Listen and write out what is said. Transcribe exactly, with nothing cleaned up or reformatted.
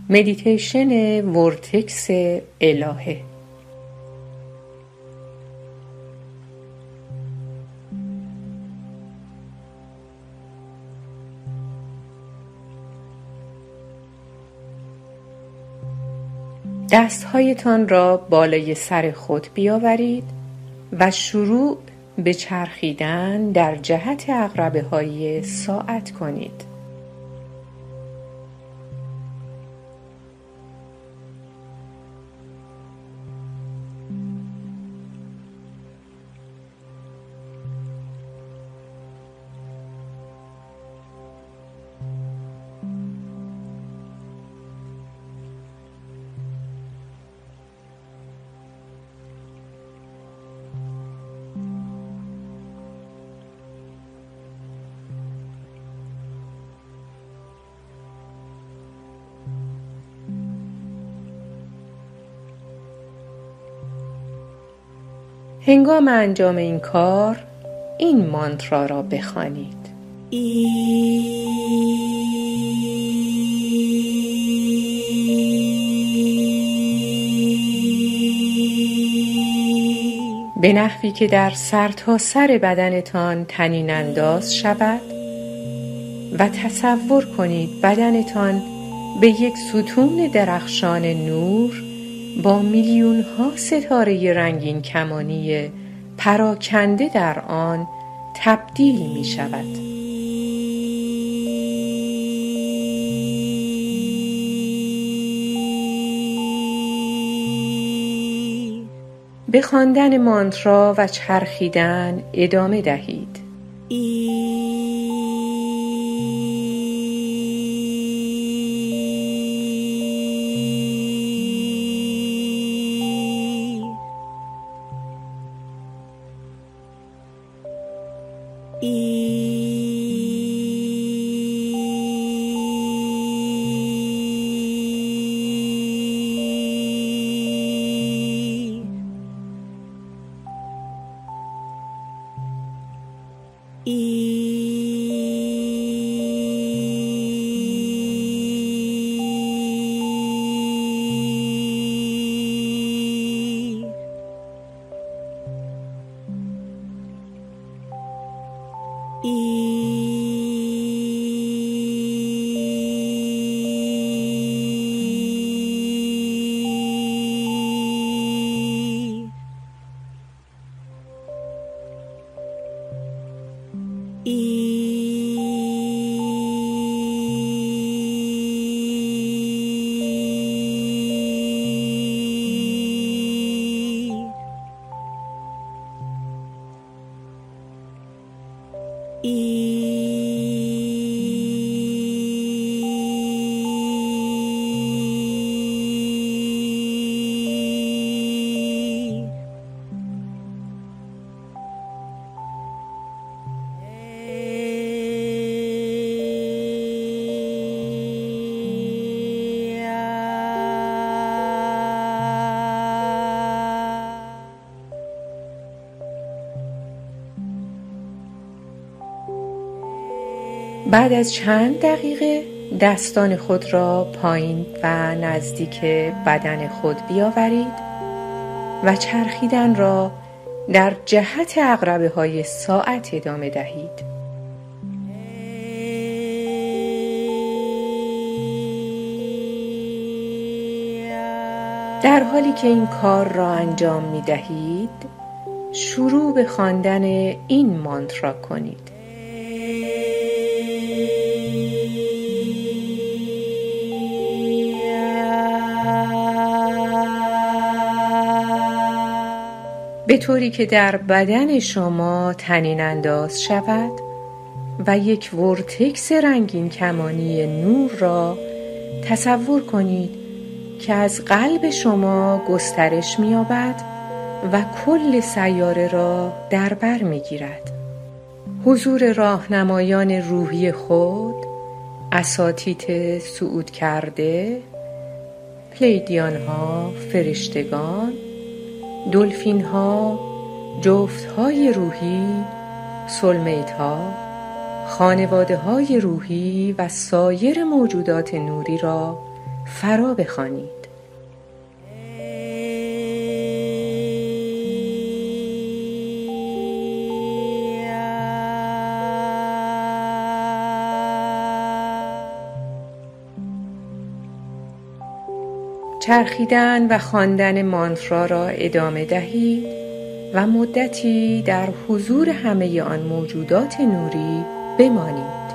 مدیتیشن ورتکس الهه. دستهایتان را بالای سر خود بیاورید و شروع به چرخیدن در جهت عقربه های ساعت کنید. هنگام انجام این کار این مانترا را بخوانید: به نحوی که در سرتاسر بدنتان طنین انداز شود و تصور کنید بدنتان به یک ستون درخشان نور با میلیون ها ستاره رنگین کمانی پراکنده در آن تبدیل می شود. به خواندن مانترا و چرخیدن ادامه دهید. بعد از چند دقیقه دستان خود را پایین و نزدیک بدن خود بیاورید و چرخیدن را در جهت عقربه های ساعت ادامه دهید. در حالی که این کار را انجام می دهید شروع به خواندن این مانترا کنید: به طوری که در بدن شما طنین انداز شود و یک ورتکس رنگین کمانی نور را تصور کنید که از قلب شما گسترش می‌یابد و کل سیاره را در بر می‌گیرد. حضور راهنمایان روحی خود، اساتید صعود کرده، پلیدیان‌ها، فرشتگان، دلفین‌ها، جفت‌های روحی، سولمیت‌ها، خانواده‌های روحی و سایر موجودات نوری را فرا بخوانید. چرخیدن و خواندن مانترا را ادامه دهید و مدتی در حضور همه آن موجودات نوری بمانید.